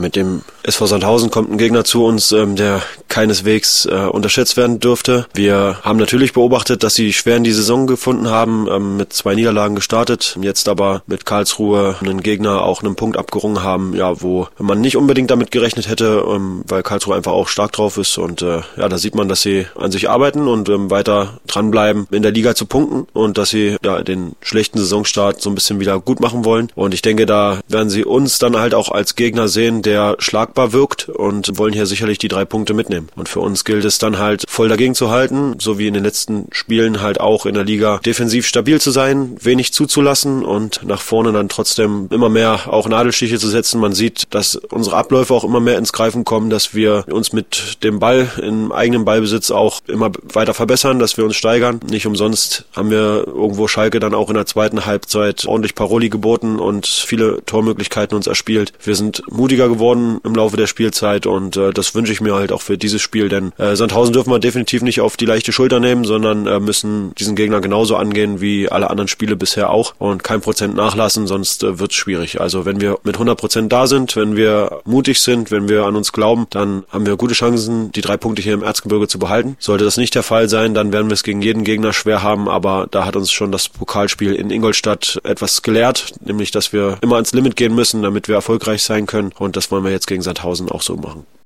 mit dem SV Sandhausen kommt ein Gegner zu uns, der keineswegs unterschätzt werden dürfte. Wir haben natürlich beobachtet, dass sie schwer in die Saison gefunden haben, mit 2 Niederlagen gestartet, jetzt aber mit Karlsruhe einen Gegner auch einen Punkt abgerungen haben, ja, wo man nicht unbedingt damit gerechnet hätte, weil Karlsruhe einfach auch stark drauf ist und da sieht man, dass sie an sich arbeiten und weiter dranbleiben, in der Liga zu punkten und dass sie den schlechten Saisonstart so ein bisschen wieder gut machen wollen und ich denke, da werden sie uns dann halt auch als Gegner sehen, der schlagbar wirkt und wollen hier sicherlich die 3 Punkte mitnehmen. Und für uns gilt es dann halt voll dagegen zu halten, so wie in den letzten Spielen halt auch in der Liga defensiv stabil zu sein, wenig zuzulassen und nach vorne dann trotzdem immer mehr auch Nadelstiche zu setzen. Man sieht, dass unsere Abläufe auch immer mehr ins Greifen kommen, dass wir uns mit dem Ball im eigenen Ballbesitz auch immer weiter verbessern, dass wir uns steigern. Nicht umsonst haben wir irgendwo Schalke dann auch in der zweiten Halbzeit ordentlich Paroli geboten und viele Tormöglichkeiten uns erspielt. Wir sind mutiger geworden im Laufe der Spielzeit und das wünsche ich mir halt auch für dieses Spiel, denn Sandhausen dürfen wir definitiv nicht auf die leichte Schulter nehmen, sondern müssen diesen Gegner genauso angehen wie alle anderen Spiele bisher auch und kein Prozent nachlassen, sonst wird's schwierig. Also wenn wir mit 100% da sind, wenn wir mutig sind, wenn wir an uns glauben, dann haben wir gute Chancen, die 3 Punkte hier im Erzgebirge zu behalten. Sollte das nicht der Fall sein, dann werden wir es gegen jeden Gegner schwer haben, aber da hat uns schon das Pokalspiel in Ingolstadt etwas gelehrt, nämlich dass wir immer ans Limit gehen müssen, damit wir erfolgreich sein können und das wollen wir jetzt gegen Sandhausen auch so machen.